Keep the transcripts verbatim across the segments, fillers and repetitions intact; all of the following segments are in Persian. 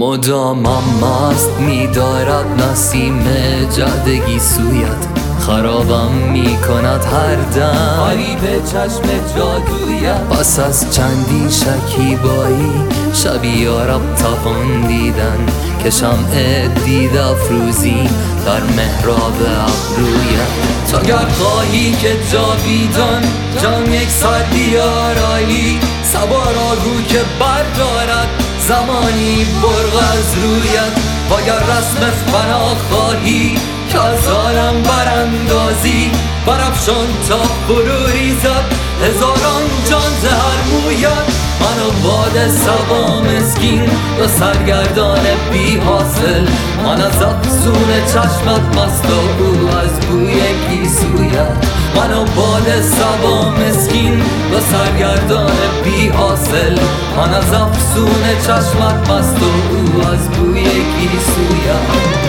مدامم مست می‌دارد نسیم جدگی سویت، خرابم می‌کند هر دم فریب چشم جادویت. پس از چندین شکیبایی شبی یارب توان دیدن که شمع دید افروزی در محراب ابرویت. تا گر خواهی که جاویدان جان یک ساعت بیارایی، صبا را گو که بردارد زمانی برق از رویت. وگر رسم فنا خواهی که از عالم براندازی، برافشان تا فرو ریزد هزاران جان ز هر مویت. من و باد صبا مسکین و سرگردان بی حاصل، من از افسون چشمت مست و او از بوی گیسویت. من و باد صبا مسکین و سرگردان بی حاصل، من از افسون چشمت مست و او از بوی گیسویت.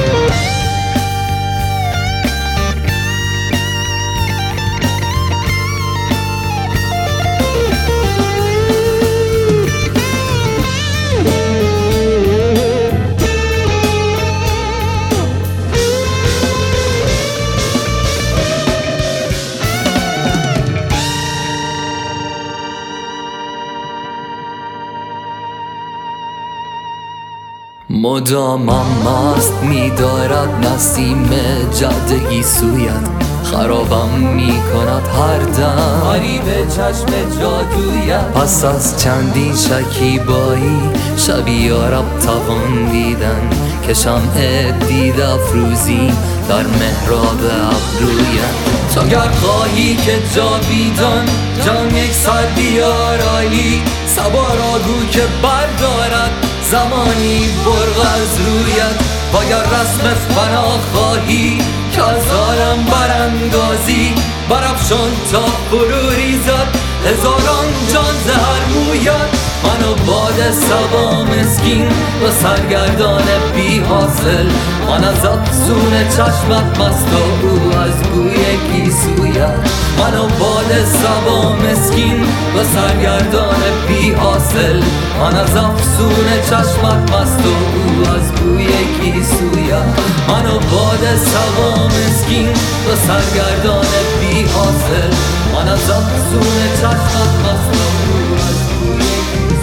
مدامم مست می‌دارد نسیم جدگی سویت، خرابم می‌کند هر دم فریب چشم جادویت. پس از چندین شکیبایی شبی یارب توان دیدن که شمع دید افروزی در محراب ابرویت. تا گر خواهی که جاویدان جان یک ساعت بیارایی، صبا را گو که بردارد زمانی برق از رویت. وگر رسم فنا خواهی که از عالم براندازی، برافشان تا فرو ریزد هزاران جان ز هر مویت. من و باد صبا مسکین و سرگردان بی حاصل، من از افسون چشمت مست و او از بوی گیسویت. من و باد صبا مسکین و سرگردان بی حاصل، من از افسون چشمت مست و او از بوی گیسویت. من و باد صبا مسکین و سرگردان بی حاصل، من از افسون چشمت مست و او از بوی گیسویت.